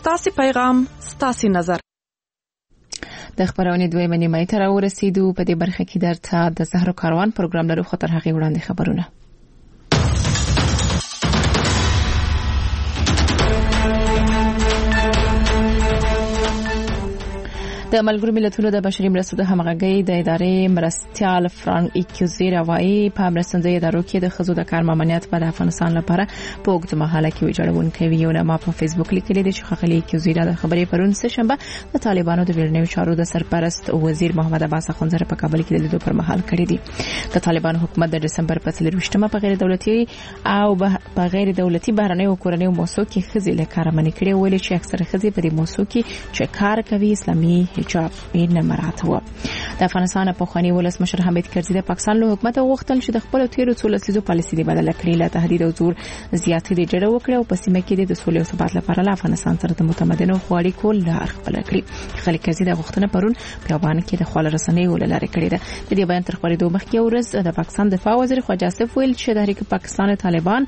ستاسو پیغام، ستاسو نظر. د خبرونه دویمه نیمه ته راورسیدو. په دې برخه کې درته د زهرو کاروان پروګرام لرو، خو تر هغه وړاندې خبرونه. د ملګرو ملتونو د بشري مرستو د همغږي د ادارې مرستيال فرانک ایکوزیر وايي په مرستندوی ادارو کې د خزو د کار مامنیت په افغانستان لپاره په اوږد مهاله کې ویجاړون کوي. یو نه په فیسبوک لیکلي دی چې خغلی ایکوزیر د خبرې پرون سه شنبه د طالبانو د بیرنیو چارو د سرپرست وزیر محمد عباس اخونزاده په کابل کې د لیدو پر مهال کړی دی. د طالبانو حکومت د دسمبر په 23مه په غیر دولتي او په غیر دولتي بهرنیو او کورنیو موسسو کې خزې له کار منې کړي، ویل چې اکثره خزې په دې موسسو کې چې کار کوي اسلامي حجاب نه مراته و. د افغانستان په خواني ولسمشر حمید کرزي د پاکستان له حکومت غوښتل چې د خپل تیرو څو لسیزو پالیسي دی بدل کړي، له تهدید او زور زیاتې دی جوړ وکړي او په سیمه کې د سولې او ثبات لپاره له افغانستان سره د متمدنو خوړې کول لار خپل کړي. خلک کرزي د غوښتنه پرون په بیان کې د خپل رسنیو لاره کړې ده. د دې بیان تر خبرې دوه مخکې ورځ د پاکستان دفاع وزیر خواجه آصف ویل چې تحریک پاکستان طالبان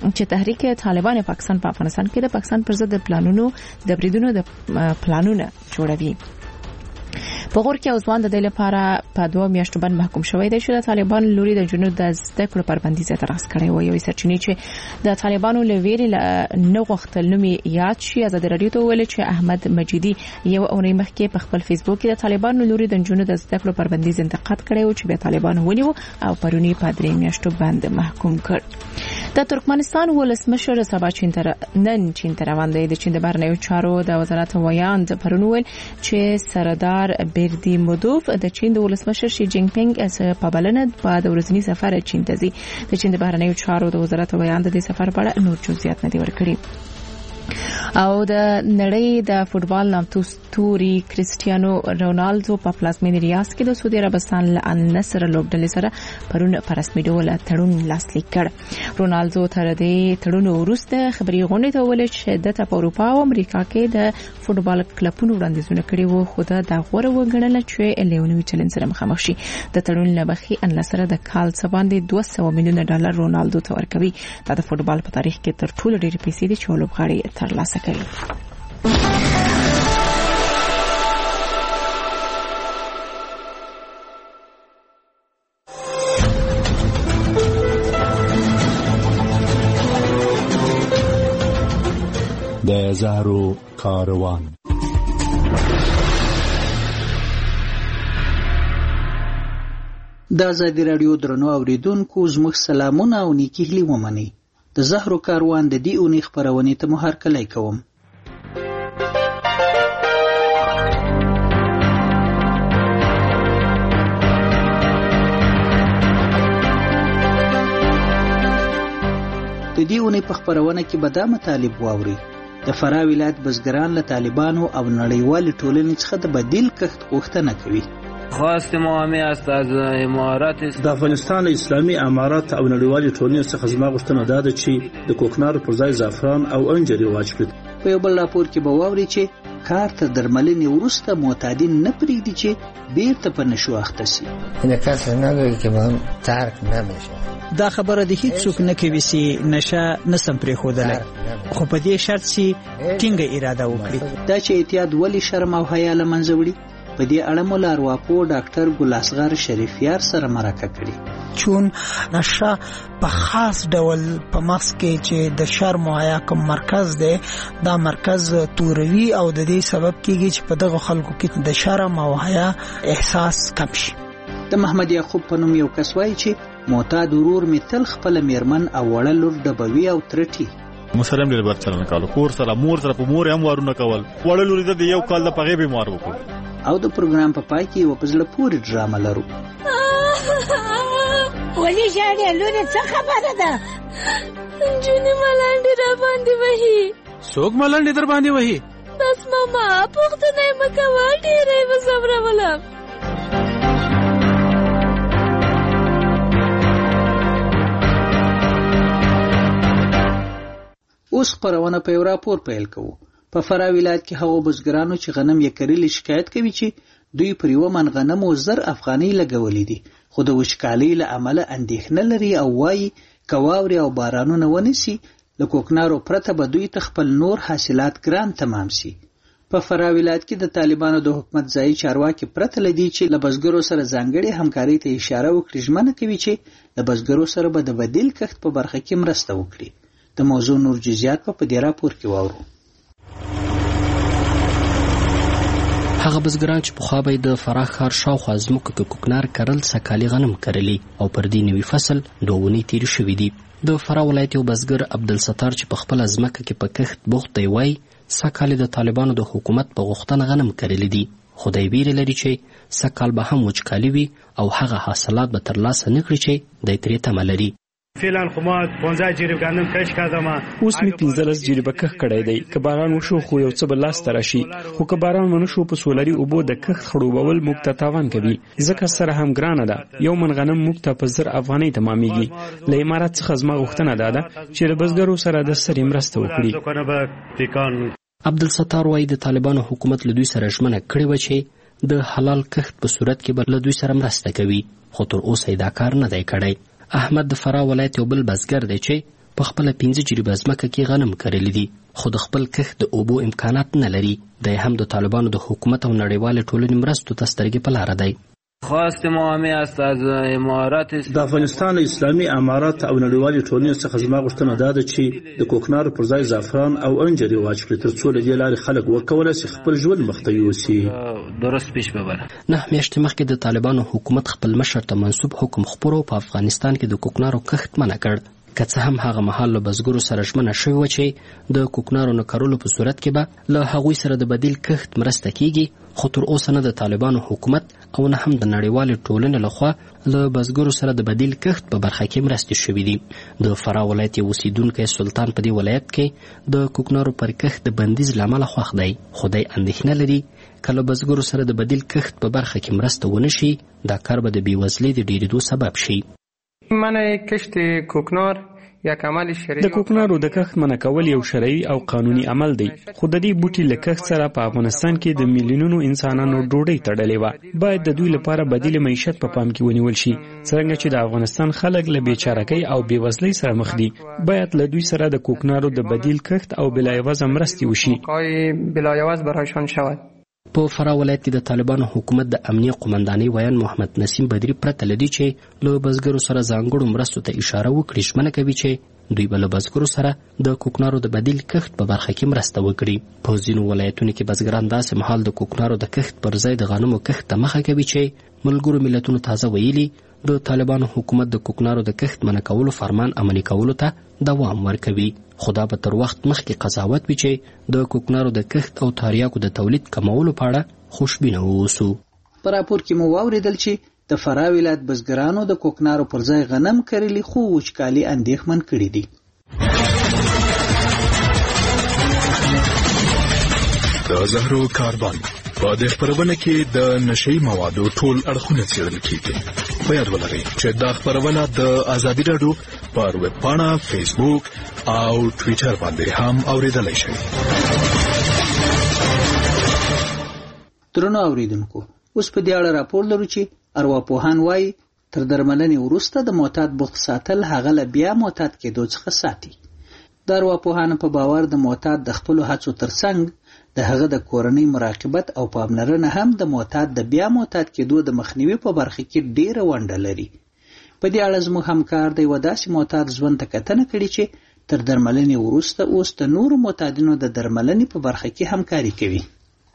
په افغانستان کې د پاکستان پر ضد د پلانونو د بریدونو د پلانونه جوړوي. په غور کې اوسوان د دې لپاره په 2 میاشتو باندې محکوم شوی دی چې د طالبان لوري د جنوب د زده کړو پر بندیز اعتراض کړی و. یو سرچینې چې د طالبانو لویری نه غوښتل نومي یاد شي آزاد رادیو ته ویل چې احمد مجیدی یو اونۍ مخکې په خپل فیسبوک کې د طالبانو لوري د جنوب د زده کړو پر بندیز انتقاد کړی و چې به طالبان ونیو او پرونی په 3 میاشتو باندې محکوم کړ. د ترکمنستان ولسمشر سبا چین تر روان دی. د چین د بهرنیو چارو د وزارت ویاند پرون ویل چې سردار بیردی مودوف د چین د ولسمشر شي جینګ پینګ په بلنه په ورځنی سفر چین ته ځي. د چین د بهرنیو چارو د وزارت ویاند د سفر په اړه نور جزئیات نه دی ورکړي. او د نړۍ د فوتبال نامتو ستوري کریسټیانو رونالدو په پلازمینې ریاض کې د سعودي عربستان له النصر لوبډلې سره پرون په رسمي ډول تړون لاسلیک کړ. رونالدو تر دې تړون وروسته خبري غونډې ته ویل چې د اروپا او امریکا کې د فوتبال کلبونو وړاندیزونه کړي وو، خو دا غوړه وګڼل چې لیونوي چلن سره مخامخ شي. د تړون لبخي النصر د کال څخه باندې 200 میلیون ډالر رونالدو ته ورکوي. دا د فوتبال په تاریخ کې تر ټولو ډېر پیسې دي چې لوبغاړي ترلاسه کوي. د زهرو کاروان. د آزادي رادیو درنو اوریدونکو زموږ سلامونه او نیکی هیلې ومنئ. د زهرو کاروان د دې اونۍ خبرونې ته مو هرکلی کوم. د دې اونۍ په خبرونه کې به دا مطالب واورئ. د فراه ولایت بزګران له طالبانو او نړیوالې ټولنې څخه د بدیل کښت غوښتنه کوي. خواست مهمه است از امارات د افغانستان اسلامي امارات او نړیوالې ټولنې څخه زما غوښتنه ده چې د کوکنارو پر ځای زعفران او انجیر رواج کړي. په یو بل راپور کې به واورئ چې کار تر درملنې وروسته معتادین نه پرېږدي چې بیرته په نشو اخته شي. این کس نداره که من ترک نمیشه. دا خبره د هیڅوک نه کوي چې نشه نسم پرېښودلی، خو په دې شرط چې ټینګه اراده وکړي. دا چې اعتیاد ولې شرم او حیا له منځه وړي، په دې اړه مو له ارواپوه ډاکټر ګل اصغر شریفیار سره مرکه کړې. چون نشه په خاص ډول په مغز کې چې د شرم او حیا کوم مرکز دی، دا مرکز توروي او د دې سبب کېږي چې په دغه خلکو کې د شرم او حیا احساس کم شي. د محمد یعقوب په نوم یو کس وایي چې معتاد ورور می تل خپل میرمن او وړه لور ډبوي او ترټي. مسلم ډېر برچلن کالو کور سره مور سره په مور هم وارونه کول، وړه لور د یو کال د پغې بیمار وکړ. او د پروګرام په پای کې یو پزله پوری ډرامه لرو. ولی ژاړې لورې څه خبره ده؟ جونې ملنډې را باندې وهي. څوک ملنډې در باندې وهي؟ بس ماما پوښتنه یې مه کوه، ډېره یې وځورولم. اوس خبرونه په یو راپور پیل کوو. په فراه ولایت کې هغو بزګرانو چې غنم یې کرلي شکایت کوي چې دوی پر یو من غنمو 1000 افغانۍ لګولې دي، خو د وچکالۍ له امله اندېښنه لري او وایي که واورې او بارانونه ونیسي له کوکنارو پرته به دوی ته خپل نور حاصلات ګران تمام سي. په فراه ولایت کې د طالبانو د حکومت ځایي چارواکي پرته له دې چې له بزګرو سره ځانګړې همکارۍ ته اشاره وکړي ژمنه کوي چې د بزګرو سره به د بدیل کښت په برخه کې مرسته وکړي. د موضوع نور جزئیات په دې راپور کې واورو. هغه بزګران چې پخوا به د فراه ښار شاوخوا ځمکو کې کوکنار کرل سکالي غنم کرلي او پر دې نوي فصل دوونې تېرې شوي دي. د فراه ولایت یو بزګر عبدالستار چې په خپله ځمکه کې په کښت بوخت دی وایي سږکال د طالبانو د حکومت په غوښتنه غنم کرلي دي، خو دی ویرې لري چې سږکال به هم وچکالي وي او هغه حاصلات به ترلاسه نه کړي چې دی ترې تمه لري. فعلا خو ما 15 جریب غنم کښت کړم، اوس مې 15 جریبه کښت کړی دی. که باران وشو خو یو څه به لاسته راشي، خو که باران ونه شو په سولري اوبو د کښت خړوبول موږ ته تاوان کوي، ځکه سره هم ګرانه ده. یو من غنم موږ ته په 1000 افغانۍ تمامېږي. له امارات څخه زما غوښتنه ده چې د بزګرو سره د سرې مرسته وکړي. عبدالستار وایي د طالبانو حکومت له دوی سره ژمنه کړې وه چې د حلال کښت په صورت کې به له دوی سره مرسته کوي، خو تر اوسه یې دا کار نه دی کړی. احمد د فراه ولایت یو بل بزګر دی چې په خپله 15 جریبه ځمکه کې غنم کرلی دي، خو د خپل کښت د اوبو امکانات نه لري. دی هم د طالبانو د حکومت او نړیوالې ټولنې مرستو ته سترګې په لاره دی. خواست مهمه است از امارات د افغانستان اسلامي امارات او نړیوالې ټولنې څخه زما غوښتنه ده چې د کوکنارو پر ځای زعفران او انجیر رواج کړي ترڅو له دې لارې خلک وکولی شي خپل ژوند مخته یوسي. درست پیش ببره. 9 میاشتې مخکې د طالبانو حکومت خپل مشر ته منسوب حکم خپور په افغانستان کې د کوکنارو کښت منع کړ. که څه هم هغه مهال له بزګرو سره ژمنه شوې وه چې د کوکنارو نه کرلو په صورت کې به له هغوی سره د بدیل کښت مرسته کیږي، خو تر اوسه نه د طالبانو حکومت او نه هم د نړیوالې ټولنې لخوا له بزګرو سره د بدیل کښت په برخه کې مرستې شوې دي. د فراه ولایت یو اوسیدونکی سلطان په دې ولایت کې د کوکنارو پر کښت د بندیز له امله خوښ دی، خو دی اندېښنه لري که له بزګرو سره د بدیل کښت په برخه کې مرسته ونه شي دا کار به د بېوزلۍ د ډېرېدو سبب شي. منع کشت کوکنار یک عمل شرعي. د کوکنارو د کښت منع کول یو شرعي او قانوني عمل دی، خو د دې بوټي له کښت سره په افغانستان کې د میلیونونو انسانانو ډوډۍ تړلې وه. باید د دوی لپاره بدیل معیشت په پام کې ونیول شي. څرنګه چې د افغانستان خلک له بېچارهکۍ او بېوزلۍ سره مخ دي، باید له دوی سره د کوکنارو د بدیل کښت او بلایوازه مرستې وشي. بلایواز برایشان شود. په فراه ولایت کې د طالبانو حکومت د امنیه قومندانۍ ویان محمد نسیم بدری پرته له دې چې له بزګرو سره ځانګړو مرستو ته اشاره وکړي ژمنه کوي چې دوی به له بزګرو سره د کوکنارو د بدیل کښت په برخه کې مرسته وکړي. په ځینو ولایتونو کې بزګران داسې مهال د کوکنارو د کښت پر ځای د غنمو کښت ته مخه کوي چې ملګرو ملتونو تازه ویلي د طالبانو حکومت د کوکنارو د کښت منع کولو فرمان عملي کولو ته دوام ورکوي، خو دا به تر وخت مخکې قضاوت وي چې د کوکنارو د کښت او تریاکو د تولید کمولو په اړه خوشبینه واوسو. په راپور کې مو واوریدل چې د فراه ولایت بزګرانو د کوکنارو پر ځای غنم کرلي خو وچکالي اندېښمن کړي دي. د زهرو کاربن په دې خبرونه کې د نشئی موادو ټول اړخونه څېړل کیږي. په یاد ولرئ چې دا خبرونه د ازادي راډیو پر ویب پاڼه، فیسبوک او ټویټر باندې هم اوریدلای شئ. درنو اوریدونکو، اوس په دې اړه راپور لرو چې ارواپوهان وایي تر درملنې وروسته د معتاد بوخت ساتل هغه له بیا معتاد کېدو څخه ساتي. د ارواپوهانو په باور د معتاد د خپلو هڅو ترڅنګ د هغه د کورنۍ مراقبت او پاملرنه هم د معتاد د بیا معتاد کېدو د مخنیوي په برخه کې ډېره ونډه لري. په دې اړه زموږ همکار د یوه داسې معتاد ژوند ته کتنه کړې چې تر درملنې وروسته اوس د نورو معتادینو د درملنې په برخه کې همکاري کوي.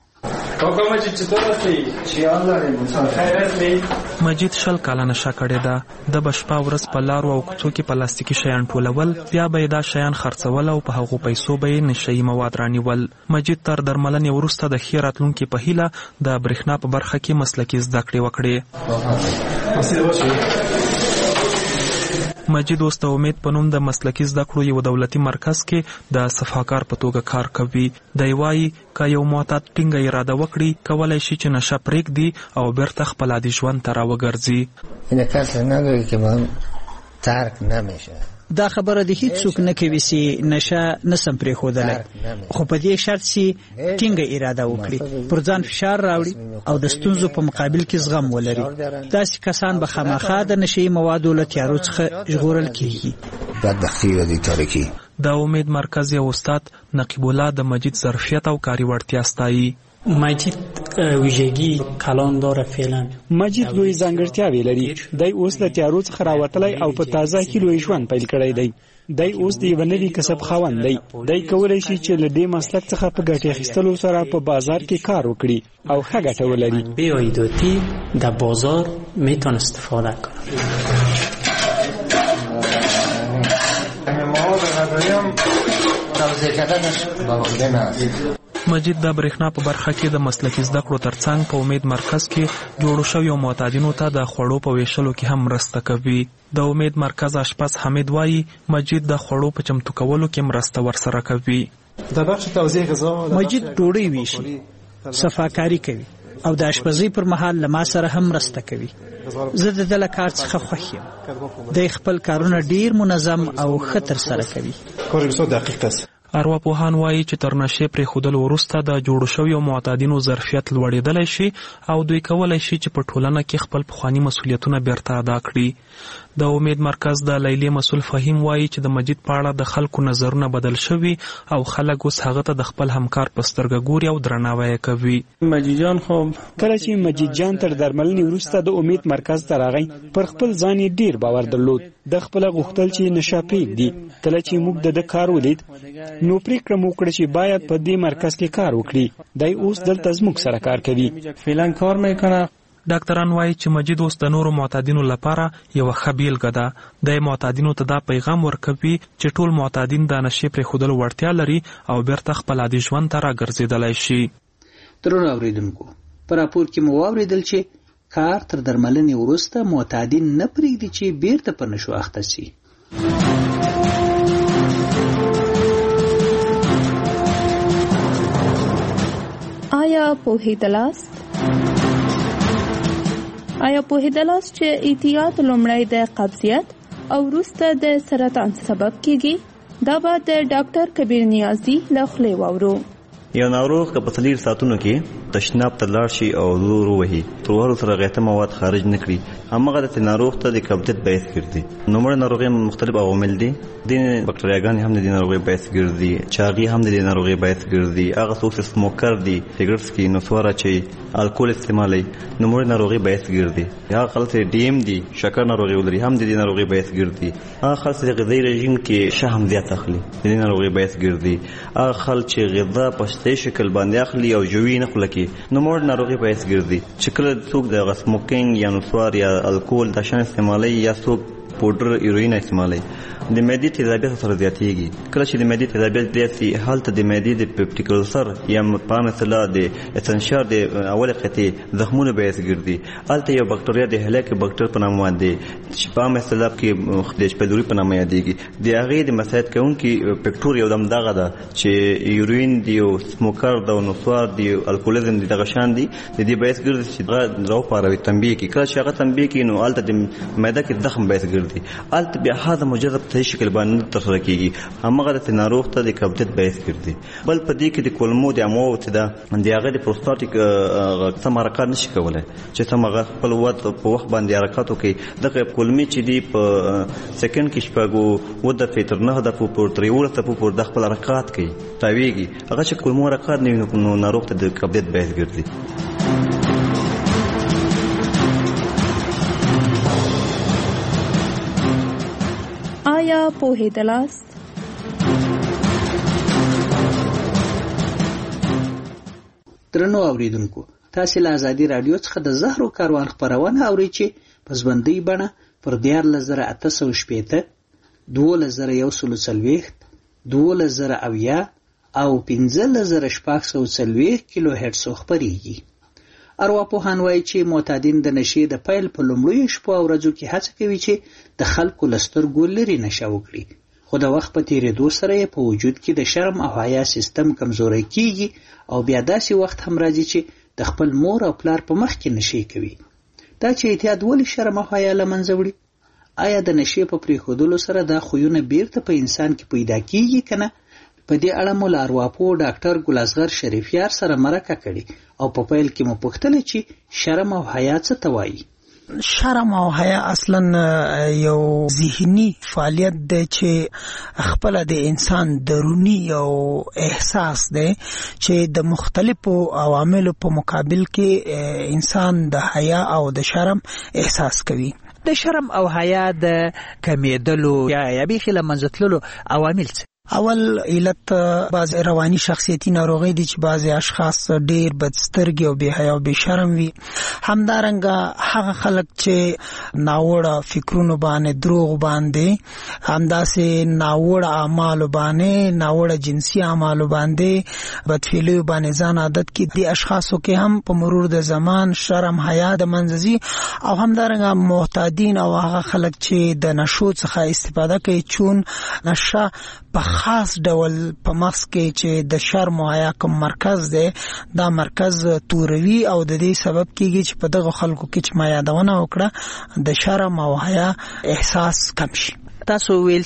مجید 20 کاله نشه کړې ده. د بشپا ورځ په لارو او کوڅو کې پلاستیکي شیان ټولول، بیا به دا شیان خرڅول او په هغو پیسو به نشئی مواد رانیول. مجید تر درملنې وروسته د ښې راتلونکي په هیله د برېښنا په برخه کې مسلکي زده کړې وکړې. مجید اوس د امید په نوم د مسلکي زده کړو یو دولتي مرکز کې د صفاکار په توګه کار کوي. دی وایي که یو معتاد ټینګه اراده وکړي کولی شي چې نشه پرېږدي او بیرته خپل عادي ژوند ته راوګرځي. این کسی نداره که من ترک نمیشه. دا خبره د هیڅ څوک نه کوي چې نشه نسم پرېښودلی، خو په دې شرط چې ټینګه اراده وکړي، پر ځان فشار راوړي او د ستونزو په مقابل کې زغم ولري. داسې کسان به خامخا د نشئی موادو له تیارو څخه ژغورل کېږي. بدبختي او د تاریکي د امید مرکز یو استاد نقیب الله د مجید ظرفیت او کاري وړتیا ستایي. مجید ویژگی کلان داره فعلا. مجید لوی ځانګړتیاوې لري. دی اوس له تیارو څخه راوتلی او په تازه کې لوی ژوند پیل کړی دی. دی اوس د یوه نوي کسب خاوند دی. دی کولی شي چې له دې مسلک څخه په ګټې اخیستلو سره په بازار کې کار وکړي او ښه ګټه ولري. منابع عایداتی در بازار میتونه استفاده کنه. مجید د برېښنا په برخه کې د مسلکي زده کړو ترڅنګ په امید مرکز کې جوړو شویو معتادینو ته د خوړو په ویشلو کې هم مرسته کوي. د امید مرکز اشپز حمید وایي مجید د خوړو په چمتو کولو کې مرسته ورسره کوي. د بخش توزیع غذا مجید ډوډۍ ویشي، صفاکاري کوي او د اشپزۍ پر مهال له ما سره هم مرسته کوي. زه د ده له کار څخه خوښ یم. دی خپل کارونه ډیر منظم او ښه ترسره کوي. ارواپوهان وایي چې تر نشې پرېښودلو وروسته د جوړو شویو معتادینو ظرفیت لوړېدلی شي او دوی کولی شي چې په ټولنه کې خپل پخواني مسؤلیتونه بیرته ادا کړي. د امید مرکز د لیلې مسؤل فهیم وایي چې د مجید په اړه د خلکو نظرونه بدل شوي او خلک اوس هغه ته د خپل همکار په سترګه ګوري او درناوی کوي. مجید جان خو کله چې مجید جان تر درملنې وروسته د امید مرکز ته راغی پر خپل ځان یې ډیر باور درلود. د خپله غوښتل چې نشه پرېږدي. کله چې موږ د ده کار ولید نو پریکړه مو وکړه چې باید په دې مرکز کې کار وکړي. دی اوس دلته زموږ سره کار کوي. فعلا کار میکنه. ډاکټران وایي چې مجید اوس د نورو معتادینو لپاره یوه ښه بیلګه ده. د معتادینو ته دا پیغام ورکوي چې ټول معتادین د نشې پرېښودلو وړتیا لري او بیرته خپل عادي ژوند ته راګرځېدلی شي. درنو اورېدونکو، په راپور کې مو واورېدل چې کار تر درملنې وروسته معتادین نه پرېږدي چې بیرته په نشو اخته سي. آیا پوهېدلاست چې احتیاط لومړی د قبضیت او وروسته د سرطان سبب کیږي؟ دا به د ډاکټر کبیر نیازی له خولې واورو. یو ناروغ که په 4 ساعتونو کې تشناب ته لاړ شي او زور ووهي تر وهلو سره غیته مواد خارج نه کړي، همغه د ناروغ ته د کبدت باعث ګرځي. نو مړه ناروغۍ مختلف عوامل دي. ځینې بکټریاګانې هم د دې ناروغۍ باعث ګرځي، چاغي هم د دې ناروغۍ باعث ګرځي. هغه څوک چې سموکر دي، سګرټ څکي، نسوار اچوي، الکول استعمالوي، نو مړه ناروغۍ باعث ګرځي. هغه خلک چې ډي ام دي، شکر ناروغي ولري، هم د دې ناروغۍ باعث ګرځي. هغه خلک چې غذایي رژیم کې شحم زیات اخلي، د دې ناروغۍ باعث ګرځي. هغه خلک چې غذا په صحي شکل باندې اخلي او جوړي نه خلکي، نو مړه ناروغي باعث ګرځي. چې کله څوک د سموکینګ یا نسوار یا الکول د شان استعمالي یا څوک پودر ایروین استعمالي، د معدې تیزابیت سره زیاتېږي. کله چې د معدې تیزابیت زیات شي، هلته د معدې د پیپټیک ألسر یا په عامه اصطلاح د اسنشار د اول قطعې زخمونه باعث ګرځي. هلته یو بکټریا د هلاک بکټر په نامه دی چې په عامه اصطلاح کې د شپدوري په نامه یادېږي. د هغې د مساعد کوونکي فکټور یو دم دغه ده چې یورین دی او سموکر ده او نسوار دی او الکولیزم دی، دغه شان دي. د دې باعث ګرځي چې دغه راوپاروي تنبیه کړي. کله چې هغه تنبیه کړي نو هلته د معده کې زخم باعث ګرځي. هلته بیا هضم مجرد په شکل باندې ترسره کیږي، همغه د ناروغ ته د کبدت باعث ګرځي. بل په دې کې د کولمو د امو ته د هغه د پروستاتیک سم حرکات نشي کولای چې سم هغه خپل وخت په وخت باندې حرکات وکړي. دغه کولمې چې دی په سکند کې شپږو و د فیتر نه د په تریول ته په د خپل حرکات کوي تاویږي. هغه چې کولمو حرکات نه نو ناروغ ته د کبدت باعث ګرځي. آیا پوهېدلاست؟ درنو اوریدونکو، تاسو له ازادي رادیو څخه د زهرو کاروان خبرونه اورئ چې په ژوندۍ بڼه پر 14880 12140 12070 او 15640 کیلو هرتز خبريږي. ارواپوهان وایي چې معتادین د نشې د پیل په لومړیو شپو او ورځو کې هڅه کوي چې د خلکو له سترګو لرې نشه وکړي، خو د وخت په تېرېدو سره یې په وجود کې د شرم او حیا سیستم کمزوری کیږي او بیا داسې وخت هم راځي چې د خپل مور او پلار په مخ کې نشې کوي. دا چې اعتیاد ولې شرم او حیا له منځه وړي؟ آیا د نشې په پرېښودلو سره دا خویونه بیرته په انسان کې پیدا کیږي که نه؟ په دې اړه مو له ارواپوه ډاکټر ګلازغر شریفیار سره مرکه کړې او په پیل کې مو پوښتله چې شرم او حیا څه ته وایي. شرم او حیا اصلا یو ذهني فعالیت دی چې خپل د انسان دروني او احساس دی چې د مختلفو عواملو په مقابل کې انسان د حیا او د شرم احساس کوي. د شرم او حیا د کمیدلو یا بیخي له منځه تللو عوامل څه؟ اول علت بعض رواني شخصیتي ناروغي دي چې بعض اشخاص ډیر بدسترګي او بے حیا او بے شرم وي. همدارنګه هغه خلک چې ناوړه فکرونو باندې دروغ باندې همداسې ناوړه اعمال باندې ناوړه جنسي اعمال باندې بدفعلی باندې ځان عادت کې دي اشخاصو کې هم په مرور د زمان شرم حیا د منځي او همدارنګه معتادین او هغه خلک چې د نشو څخه استفاده کوي چون نشه په خاص ډول په مغز کې چې د شرم او حیا کوم مرکز دی دا مرکز توروي او د دې سبب کیږي چې په دغه خلکو کې چې ما یادونه وکړه د شرم او حیا احساس کم شي. تاسو ویل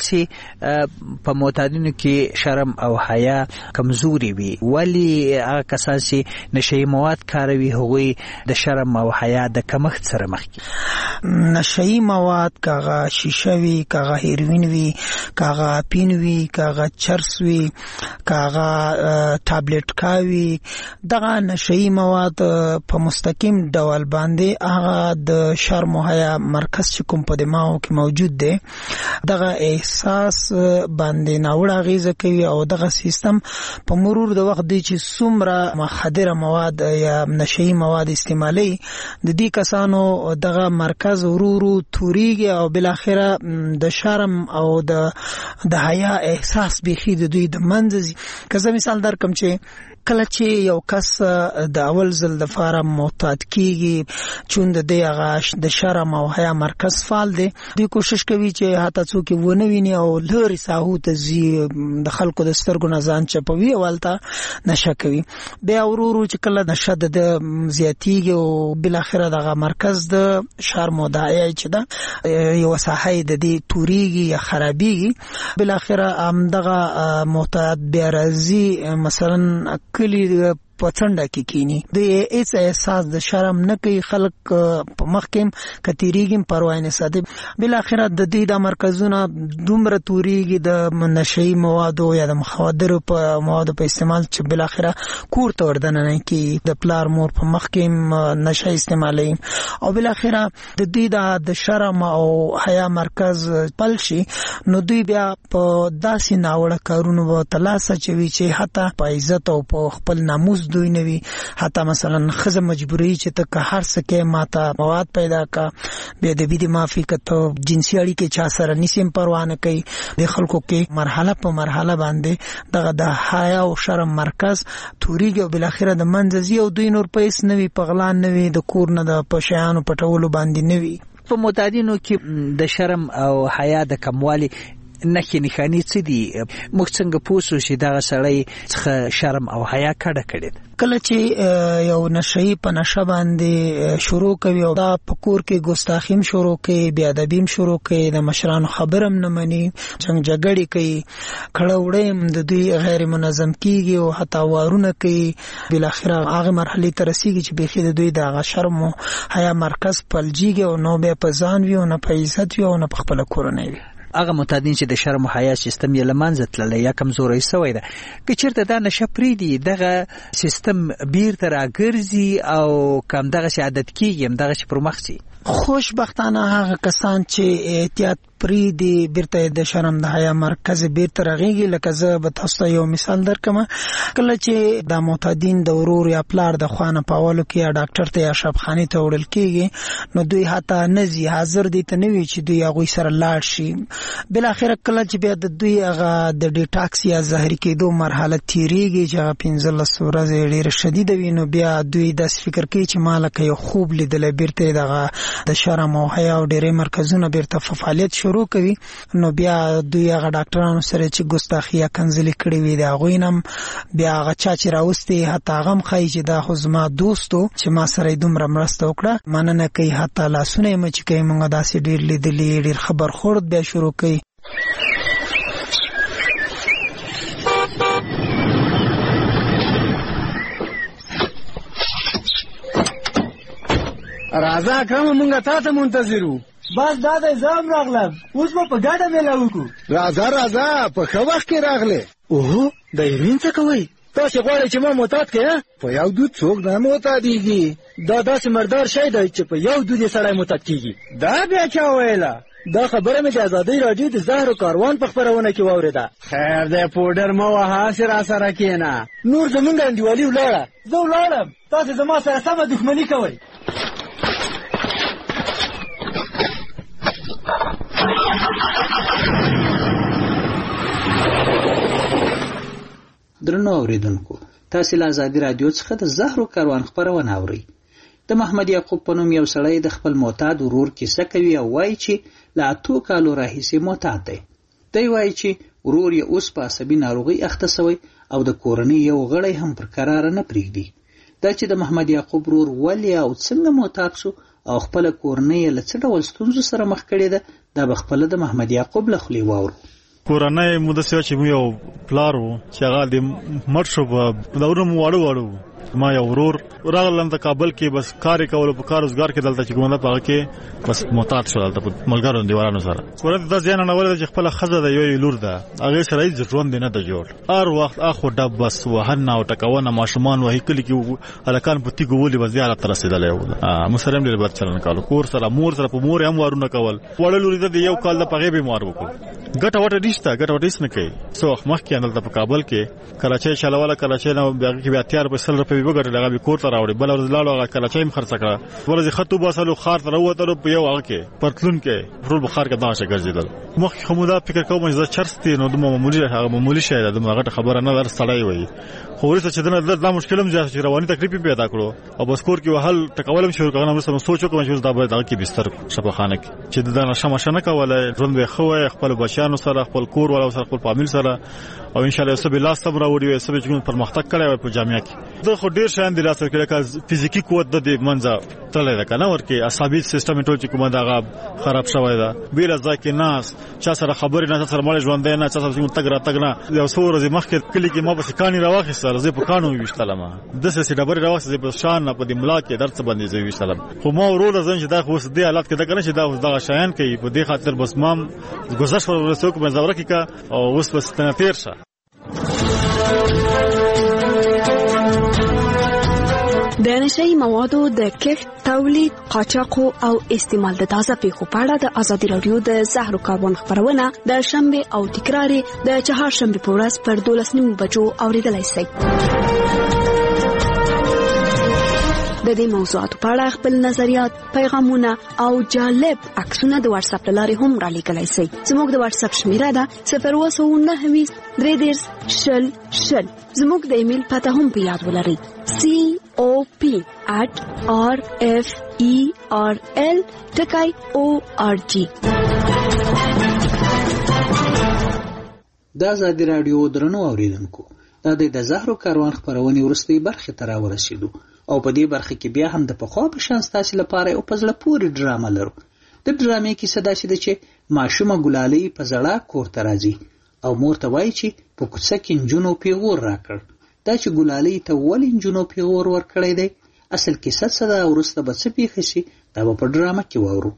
چې په معتادینو کې شرم او حیا کمزوري وي ولی هغه کسان چې نشئی مواد کاروي هغوی د شرم او حیا د کمښت سره مخ دي؟ نشئی مواد کاغه شیشه وي کاغه هیروین وي کاغه اپین وي کاغه چرس وي کاغه ټابلیټ کاوي دغه نشئی مواد په مستقیم ډول باندې هغه د شرم او حیا مرکز چې کوم په دماغ کې موجود دی دغه احساس باندې ناوړه اغیزه کوي او دغه سیستم په مرور د وخت دی چې څومره مخدره مواد یا نشئی مواد استعمالي د دې کسانو دغه مرکز ورورو توریږي او بل اخره د شرم او د حیا احساس بيخي د دوی د منځ. که زه مثال درکم چې کله چې یو کس د اول ځل د فاره معتاد کیږي چون د دې هغه د شرم او حیا مرکز فعال دی دوی کوشش کوي چې حتی څوک ونه ویني او لوري ساحو ته زی د خلکو د سترګو نه ځان چپوي او ولته نشه کوي بیا ورورو چې کله نشه د زیاتیږي او بل اخره دغه مرکز د شرم او د حیا چې دا یو ساحه د دې توریږي یا خرابيږي بل اخره هم دغه معتاد بیا راځي مثلا کلی پڅنډه کې کینی د هیڅ احساس د شرم نه کوي خلک په مخکم کتیریږي پروا نه ساتي بل اخره د دې د مرکزونه دومره توریږي د نشئی مواد یا د مخدر په مواد په استعمال چې بل اخره کور ته وردن نه کی د پلار مور په مخکم نشه استعمالي او بل اخره د دې د شرم او حیا مرکز پل شي نو دوی بیا په داسې ناوړه کارونو و تلاسه چوي چې حتی په عزت او په خپل ناموس دوی نوي حتی مثلا خزه مجبوری چې ته هر څه کې ماته مواد پیدا کا به د بيدی معافي کته جنسي اړیکې چا سره نسیم پروا نه کوي د خلکو کې مرحله په مرحله باندې دغه د حیا او شرم مرکز توریږي او بل اخره د منځي او دوی نور پیس نوي پغلان نوي د کور نه د پشیانو پټولو باندې نوي. په معتادینو کې د شرم او حیا د کموالي نخي نخانی څه دي موږ څنګه پوسو چې دا سړی څخه شرم او حیا کډه کړي کله چې یو نشئی په نشه باندې شروع کوي او دا پکور کې ګستاخیم شروع کوي بیا ادبیم شروع کوي د مشرانو خبرم نه مني څنګه جګړې کوي کړه وړې د دوی غیر منظم کیږي او حتی وارونه کوي بل اخره هغه مرحله ته رسیږي چې بيخي د دوی د شرم او حیا مرکز پلجیږي او نو به په ځان وي او نه په عزت وي او نه په خپل کورنۍ وي. هغه معتادین چې د شرم او حیا سیستم یې لمنځه تللی یا کمزوری شوی ده که چیرته دا نشه پریدي دغه سیستم بیرته راګرځي او کم دغه عادت کیږي دغه پر مخ سي. خوشبختانه هغه کسان چې احتیاط پریدي بیرته د شرم د حیا مرکز بیرته راغیږي لکه زه به تاسو یو مثال درکم کله چې د معتادین د ورور یا پلار د خوانه پاولو کې یا ډاکټر ته یا شفخانه ته وړل کیږي نو دوی حتی نزي حاضر دي ته نوي چې دوی هغه سره لاړ شي بل اخر کله چې بیا د دوی هغه د ډیټاکس یا زهري کېدو مرحله تیریږي چې هغه 15 ورځې ډیره شدیده وي نو بیا دوی د فکر کوي چې مالک یو خوب لیدل بیرته دغه د شرم او حیا او ډیره مرکزونه بیرته فعالیت شروع کوي نو بیا دوی هغه ډاکټرانو سره چې ګستاخی یا کنځلې کړې وي دا غوینم بیا هغه چا چې راوستي حتی هغه مخای چې دا خو زما دوستو چې ما سره دومره مرسته وکړه مننه کوي حتی لاسونه مې چې کوي موږ داسې ډیر لیدلې ډیر خبر خورد بیا شروع کوي. راځه اکرم مونږ تا ته منتظر وو. بس دا د ځام راغلم، اوس به په ګډه میله وکړو. راځه په ښه وخت کې راغلی. اوهو د ایرین څه کوئ؟ تاسې غواړئ چې ما معتاد کړې؟ په یو دود څوک نه معتادېږي. دا داسې مردار شی دی چې په یو دود یې سړی معتاد کېږي. دا بیا چا ویله؟ دا خبره مې د ازادۍ راډیو د زهرو کاروان په خپرونه کې واورېده. خیر دی پوډر مه وهه، هسې راسره کښېنه. نور زمونږ انډیوالي ولاړه. زه ولاړم، تاسې زما سره سمه دښمني کوئ. درنو اوریدونکو، تاسې له ازادي راډیو څخه د زهرو کاروان خپرونه اورئ. د محمد یعقوب په نوم یو سړی د خپل معتاد ورور کیسه کوي او وایي چې له 8 کالو راهیسې معتاد دی. دی وایي چې ورور یې اوس په عصبي ناروغۍ اخته سوی او د کورنۍ یو غړی هم پر قراره نه پرېږدي. دا چې د محمد یعقوب ورور ولې او څنګه معتاد شو او خپله کورنۍ یې له څه ډول ستونزو سره مخ کړې ده، دا به خپله د محمد یعقوب له خولې واورو. کورنۍ مو داسې چې مو یو پلار و چې هغه د مړ شو، په دورونه مو واړه ما یو ورور راغلم د کابل کې، بس کار یې کولو په کار روزګار کې دلته چې کومه په هغه کې بس معتاد شو دلته په ملګرو دیوالانو سره. کورنۍ ته ځان نه ولې چې خپل ښځه د یو لور ده، هغه سره هیڅ ژوند نه ده جوړ. هر وخت اخو ډب بس وهنه او ټکونه ماشومان وهي کلی کې هلکان په تیګو ولې بس زیات تر رسیدلې و. مسلم ډېر بد چلن کولو، کور سره مور سره په مور هم وارونه کول. وړل لور د یو کال د پغې بیمار وکړ. ګټه وټه نشته نه کوي. سو مخکې اندل په کابل کې کراچۍ چلواله، کراچۍ نه بیا کې بیا تیار په 100 روپۍ وګټل، هغه به کور ته راوړي. بل ورځ لاړو هغه کراچۍ هم خرڅ کړه. ورځ خطو باسلو خار ته راووتلو په یو هغه کې پرتلون کې فرول بخار کې داشه ګرځیدل. مخکې خمودا فکر کوم چې چرستي نو د معمولی شی ده، دغه خبره نه در سړی وي. خو ورته چې دا مشکل هم ځکه چې رواني تکلیف پیدا کړو او بس کور کې وهل تکولم شروع کړم. نو سوچ وکم چې دا به دغه کې بستر شفاخانه کې چې دا نشه مشه نه کوله، ژوند به خو خپل بچیانو سره، خپل کور والا سره، خپل فامیل سره، او ان شاء الله سبه لاس تم راوړي وي، سبه چې پرمختګ کړي په جامعه کې. دا خو ډیر شان دي لاسه کې لکه فزیکی قوت د منځه تللی ده کنه، ورکه عصبي سیستم ټول چې کومه دغه خراب شوی ده. بیل ځکه ناس چا سره خبرې نه سره مال ژوند نه چا سره تګ را تګ نه. یو څو ورځې مخکې کلی کې ما بس کانی راوخې سره زه په کانو ویشتلم، د څه ډبرې راوخې په شان په دې ملا کې درڅ باندې زه ویشتلم. خو ما ورور ځن چې دا خو اوس دې حالت کې دا کنه چې دا اوس دغه شایان کوي په دې خاطر بس مام گذشت ورسوک مزاوره کې کا او اوس بس تنه تیر شه. د نشئی موادو د کښت، تولید، قاچاق او استعمال د تازه پیښو په اړه د ازادي راډیو د زهرو کاروان خپرونه د شنبه او تکرار د چهارشنبه په ورځ پر 12:30 بجو اوریدلای شئ. د دې موضوعاتو په اړه خپل نظریات، پیغامونه او جالب عکسونه د واتس اپ لارې هم را لیکلای شئ. زموږ د واتس اپ شمیره ده 029233000. زموږ د ایمیل پته هم په یاد ولرئ: cop@rferl.org. د ازادي راډیو درنو اوریدونکو، دا د زهرو کاروان خپرونې وروستۍ برخه ته راورسېدو او په دې برخه کې بیا هم د پخوا په شان ستاسو لپاره یو په زړه پورې ډرامه لرو. د ډرامې کیسه دا چې ماشومه ګلالۍ په زړه کور ته راځي او مور ته وایي چې په کوڅه کې نجونو پیغور راکړ. دا چې ګلالۍ ته ولې نجونو پیغور ورکړی دی، اصل کیسه څه ده، وروسته به څه پیښه شي، دا به په ډرامه کې واورو.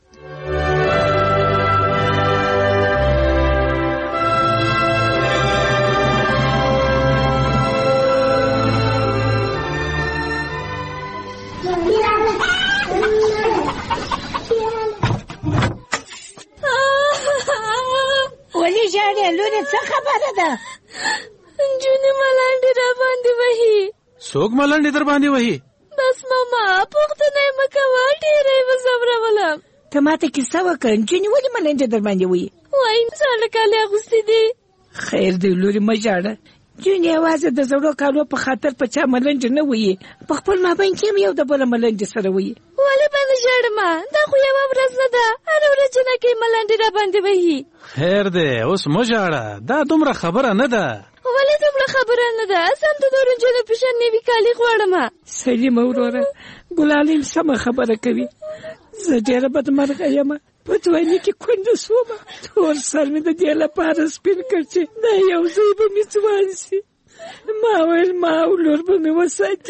ولی جاړې لورې څه خبره ده؟ جونې ملنډې را باندې وهي. څوک ملنډې در باندې وهي؟ بس ماما پوښتنه یې مه کوه، ډېره یې وځورولم. ته ماته کیسه وکړه، جونې ولې ملنډې در باندې وهي؟ وایي زاړه کالي اغوستي دي. خیر دی لورې مه ژاړه. جونې یوازې د زړو کالو په خاطر په چا ملنډې نه وهي، په خپل مابین کې هم یو د بله ملنډې سره وهي. ولې به نه ژاړم؟ دا خو یوه ورځ نه ده، هره ورځ جنکۍ ملنډې را باندې وهي. خیر دی اوس مه ژاړه، دا دومره خبره نه ده. ولې دومره خبره نه ده؟ سم د نورو نجونو په شان نوي کالي غواړم. سلیمه وروره، ګلالۍ سمه خبره کوي. زه ډېره بدمرغه یم، په ځواني کې کونډه شوم. ټول سر مې د دې لپاره سپین کړ چې دا یو ځای به مې ځوان شي. ما ویل ما او لور به مې وساتي.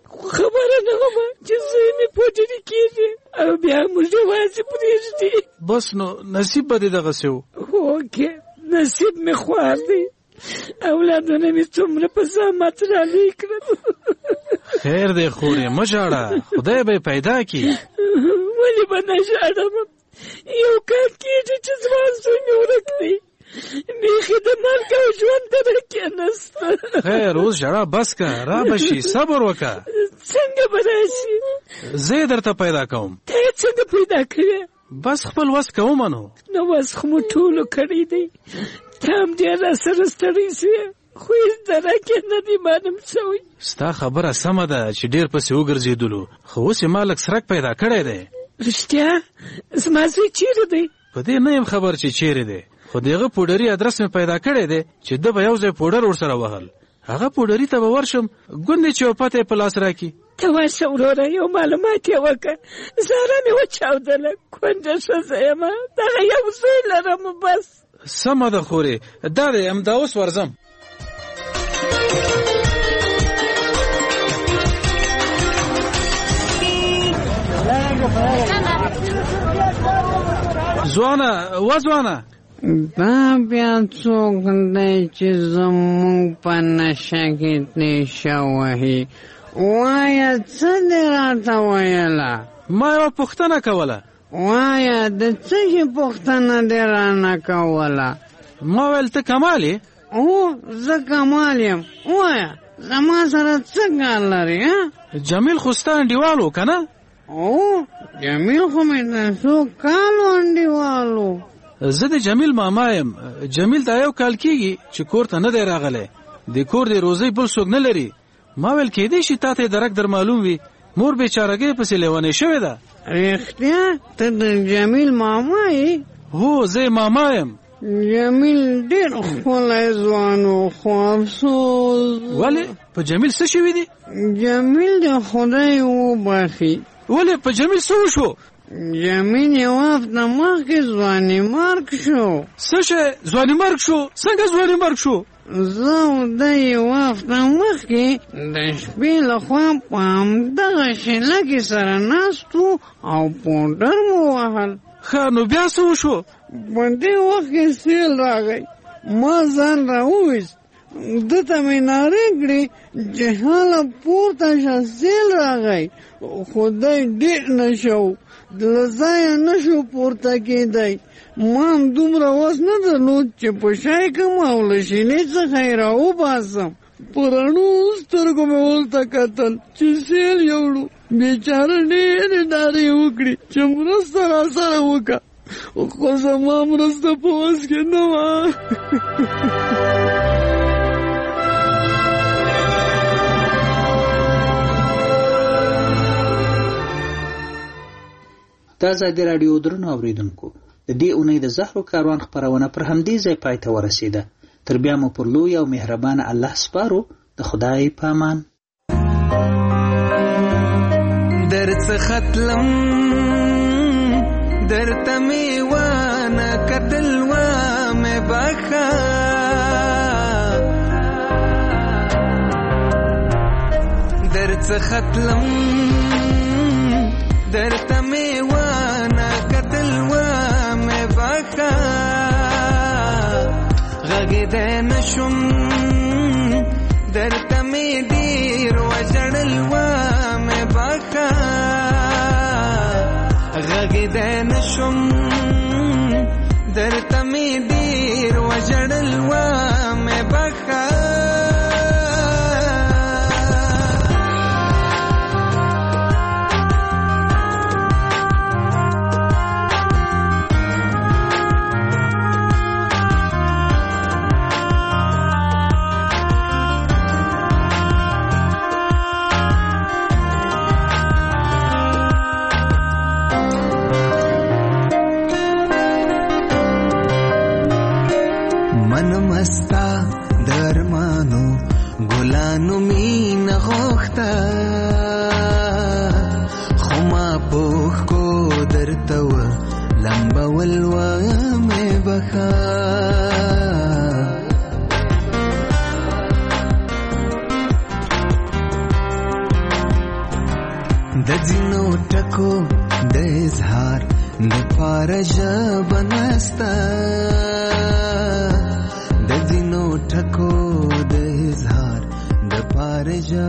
خبره نه وم چې زوی مې پوټري کېږي او بیا موږ یوازې پرېږدي. بس نو نصیب به دې دغسې و. هوکې نصیب مې خوار دی. اولادونه مې څومره په زحمت رالوی کړل. خیر دی خورې مه ژاړه، خدای به یې پیدا کړي. ولې به نه ژاړم؟ یو کال کېږي چې ځوان زوی مې ورک دی. بیخي د مرګ او ژوند دره کې نسته. خیر اوس ژړا بس که، را به شي، صبر وکړه. څنګه به راشي؟ زه یې درته پیدا کوم. ته یې څنګه پیدا کړې؟ بس خپل وس کومه نو. نو وس خو مو ټولو کړی دی. ته هم ډېر راسره ستړی شوې، خو هېڅ دره کې نه دي معلوم شوی. ستا خبره سمه ده چې ډېر پسې وګرځېدلو، خو اوس یې ما لږ سرک پیدا کړی دی. رښتیا؟ زما زوی چیرې دی؟ په دې نه یم خبر چې چیرې دی، خو د هغه پوډري ادرس مې پیدا کړی دی چې ده به یو ځای پوډر ورسره وهل. هغه پوډري ته به ورشم، ګوندې چې یو پته یې په لاس راکړي. ته ورشه وروره، یو معلومات یې وکړه. زهره مې وچاودله، کونډه ښځه یم، دغه یو زوی لرم بس. سمه ده خورې، دا دی همدا اوس ورځم. ځوانه ځوانه، دا بیا څوک دی چې زموږ په نشه کې نیشه وهي؟ وایه څه دې راته ویله؟ ما یوه پوښتنه کوله. وایه د څه شي پوښتنه دې رانه کوله؟ ما ویل ته کمال یې؟ هو زه کمال یم. وایه زما سره څه کار لري؟ جمیل خو ستا انډیوال و که نه؟ او جمیل خو مې د څو کالو انډیوال و. زه د جمیل ماما یم. جمیل دا یو کال کېږي چې کور ته نه دی راغلی. د کور د روزۍ بل څوک نه لري. ما ویل کېدی شي تا ته یې درک در معلوم وي، مور بېچارګۍ پسې لیونۍ شوې ده. رښتیا ته د جمیل ماما یې؟ هو زه یې ماما یم. جمیل ډېر ښکلی ځوان و، خو افسوس. ولې په جمیل څه شوي دي؟ جمیل د خدای وبخي. ولې په جمیل څه وشو؟ جمیل یو هفته مخکې ځواني مرګ شو. څه شی ځواني مرګ شو؟ څنګه ځواني مرګ شو؟ زه او ده یو هفته مخکې د شپې لخوا په همدغه شیله کې سره ناست وو او پوډر مو وهل. ښه نو بیا څه وشو؟ په دې وخت کې سیل راغی، ما ځان راوویست، ده ته مې نارې کړې چې هله پورته شه سیل راغی، خو دی ډېر نشه و، له ځایه نه شو پورته کېدی. ما هم دومره وس نه درلود چې په شی کم او له شینې څخه یې راوباسم. په رڼو سترګو مې ورته کتل چې سیل یوړو. بېچاره ډېرې نارې وکړې چې مرسته راسره وکړه، خو زما مرسته په وس کې نه وه. د ازادي راډیو درنو اوریدونکو، د دې اونۍ د زهرو کاروان خپرونه پر همدې ځای پای ته ورسېده. تر بیا مو پر لوی او مهربان الله سپارو. د خدای په امان. درڅخه تلم درته مې وانه کتل وامې بخه، درڅخه تلم درته مې وانه کتل وامې بخه، غږېدی نشم درته مې ډېر وژړل وامې بخه، غږېدی نشم درته مې ډېر وژړل وامې بخه. ګلانو مینه غوښته، خو ما پوښ کو درته و لمبول وامې بخه، د ځینو ټکو د اظهار د پاره ژبه نسته د ځینو ټکو د اظهار د پاره